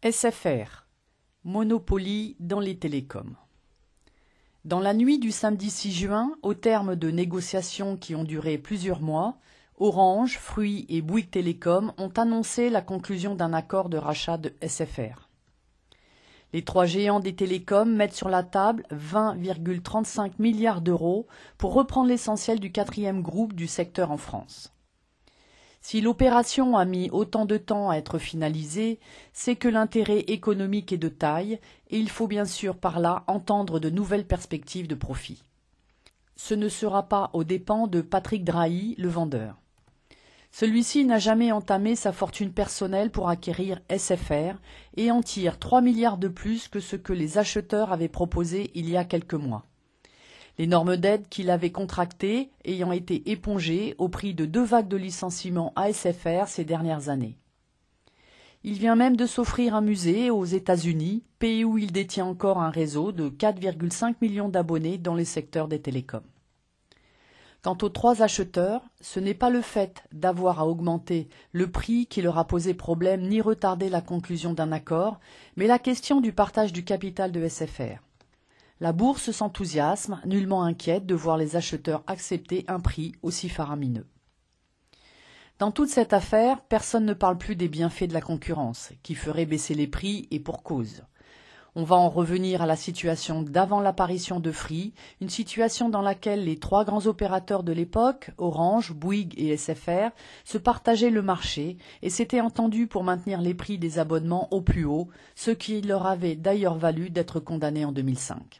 SFR, Monopoly dans les télécoms. Dans la nuit du samedi 6 juin, au terme de négociations qui ont duré plusieurs mois, Orange, Free et Bouygues Telecom ont annoncé la conclusion d'un accord de rachat de SFR. Les trois géants des télécoms mettent sur la table 20,35 milliards d'euros pour reprendre l'essentiel du quatrième groupe du secteur en France. Si l'opération a mis autant de temps à être finalisée, c'est que l'intérêt économique est de taille et il faut bien sûr par là entendre de nouvelles perspectives de profit. Ce ne sera pas aux dépens de Patrick Drahi, le vendeur. Celui-ci n'a jamais entamé sa fortune personnelle pour acquérir SFR et en tire 3 milliards de plus que ce que les acheteurs avaient proposé il y a quelques mois. L'énorme dette qu'il avait contractée ayant été épongée au prix de 2 vagues de licenciements à SFR ces dernières années. Il vient même de s'offrir un musée aux États-Unis, pays où il détient encore un réseau de 4,5 millions d'abonnés dans les secteurs des télécoms. Quant aux trois acheteurs, ce n'est pas le fait d'avoir à augmenter le prix qui leur a posé problème ni retardé la conclusion d'un accord, mais la question du partage du capital de SFR. La bourse s'enthousiasme, nullement inquiète de voir les acheteurs accepter un prix aussi faramineux. Dans toute cette affaire, personne ne parle plus des bienfaits de la concurrence, qui ferait baisser les prix et pour cause. On va en revenir à la situation d'avant l'apparition de Free, une situation dans laquelle les trois grands opérateurs de l'époque, Orange, Bouygues et SFR, se partageaient le marché et s'étaient entendus pour maintenir les prix des abonnements au plus haut, ce qui leur avait d'ailleurs valu d'être condamnés en 2005.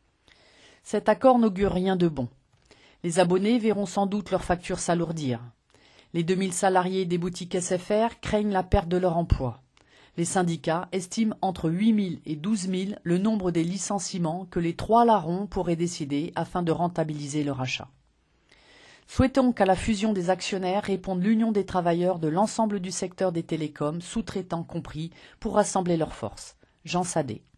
Cet accord n'augure rien de bon. Les abonnés verront sans doute leurs factures s'alourdir. Les 2000 salariés des boutiques SFR craignent la perte de leur emploi. Les syndicats estiment entre 8 000 et 12 000 le nombre des licenciements que les trois larrons pourraient décider afin de rentabiliser leur achat. Souhaitons qu'à la fusion des actionnaires réponde l'union des travailleurs de l'ensemble du secteur des télécoms, sous-traitants compris, pour rassembler leurs forces. Jean Sadé.